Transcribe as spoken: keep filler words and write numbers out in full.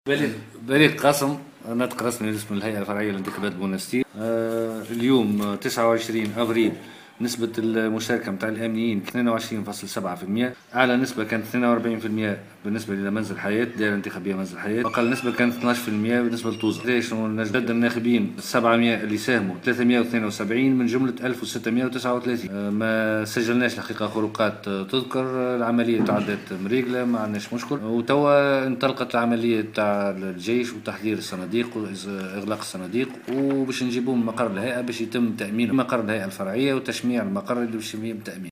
بريد بريد قاسم، نطق رسمي باسم الهيئة الفرعية للانتخابات بونستير. آه اليوم تسعة وعشرين أفريل، نسبة المشاركة متاع الآمنيين اثنين وعشرين فاصلة سبعة بالمئة. أعلى نسبة كانت اثنين وأربعين بالمئة بالنسبة لمنزل حياة، دائرة انتخابية منزل حياة. أقل نسبة كانت اثني عشر بالمئة بالنسبة لطوزة. ليش نجد الناخبين سبعمئة اللي ساهموا، ثلاثمئة واثنين وسبعين من جملة ألف وستمئة وتسعة وثلاثين. آه ما سجلناش الحقيقة خروقات تذكر. العملية تعدت مريقلة، ما عندناش مشكل. وتوا انطلقت العملية تاع الجيش وتحضير الصناديق وإغلاق الصناديق، وباش نجيبوهم مقر الهيئة باش يتم تأمين مقر الهيئة الفرعية وتشميع المقر اللي باش يتم تأمين.